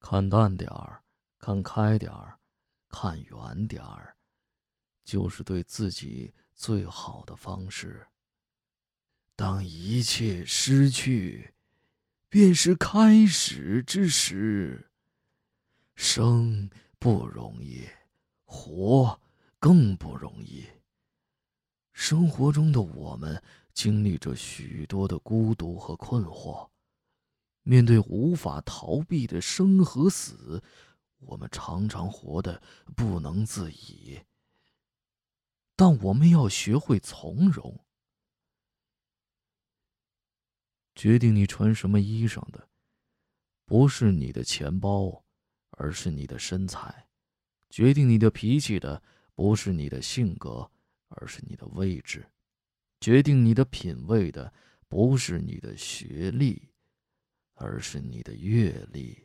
看淡点儿，看开点儿，看远点儿，就是对自己最好的方式。当一切失去，便是开始之时。生不容易，活更不容易。生活中的我们经历着许多的孤独和困惑，面对无法逃避的生和死，我们常常活得不能自已。但我们要学会从容。决定你穿什么衣裳的，不是你的钱包，而是你的身材；决定你的脾气的，不是你的性格，而是你的位置；决定你的品味的，不是你的学历，而是你的阅历。